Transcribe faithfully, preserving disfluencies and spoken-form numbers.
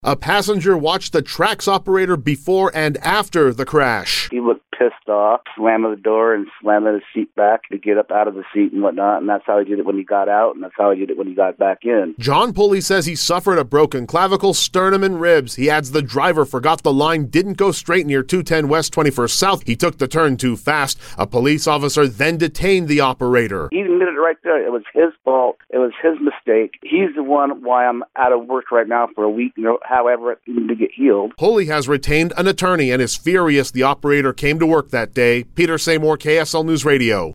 A passenger watched the Trax operator before and after the crash. He looked pissed off, slamming the door and slamming his seat back to get up out of the seat and whatnot, and that's how he did it when he got out, and that's how he did it when he got back in. John Pulley says he suffered a broken clavicle, sternum, and ribs. He adds the driver forgot the line didn't go straight near two ten West twenty-first South. He took the turn too fast. A police officer then detained the operator. He admitted it right there. It was his fault. It was his mistake. He's the one why I'm out of work right now for a week, however, to get healed. Pulley has retained an attorney and is furious the operator came to work that day. Peter Seymour, K S L News Radio.